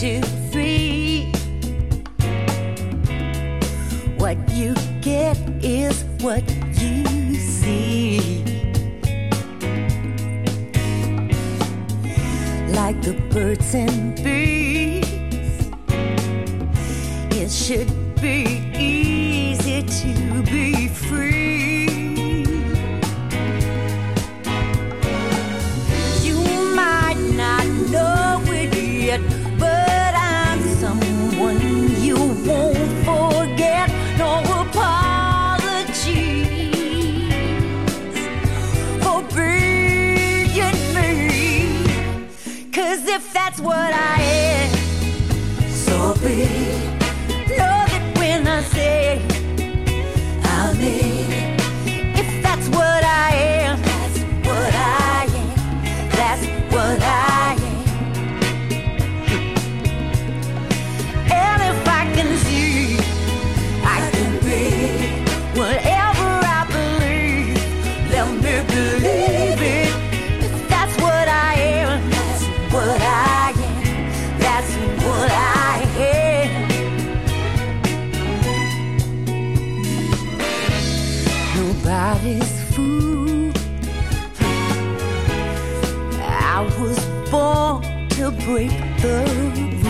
to free. What you get is what you see. Like the birds and bees, it should be easy to be free. You might not know it yet, but I'm someone you won't forget. No apologies for being me, 'cause if that's what I am, so be it. Know that when I say I mean it. If that's what I am, that's what I am. That's what I am. And if I can see, I can be whatever I believe. Let me believe it. If that's what I am, that's what I am. That's what I am. Nobody's fool. I was born to break the